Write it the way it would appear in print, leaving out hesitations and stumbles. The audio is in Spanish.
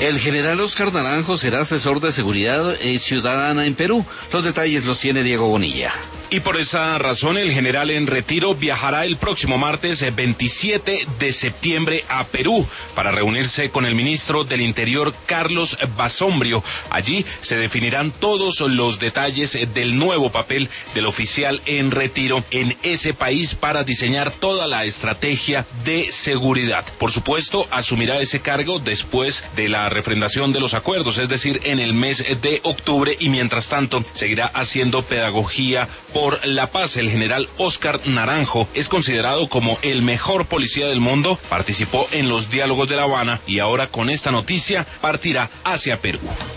El general Óscar Naranjo será asesor de seguridad ciudadana en Perú. Los detalles los tiene Diego Bonilla. Y por esa razón el general en retiro viajará el próximo martes 27 de septiembre a Perú para reunirse con el ministro del Interior Carlos Basombrio. Allí se definirán todos los detalles del nuevo papel del oficial en retiro en ese país para diseñar toda la estrategia de seguridad. Por supuesto, asumirá ese cargo después de la refrendación de los acuerdos, es decir, en el mes de octubre, y mientras tanto seguirá haciendo pedagogía por la paz. El general Óscar Naranjo es considerado como el mejor policía del mundo, participó en los diálogos de La Habana y ahora con esta noticia partirá hacia Perú.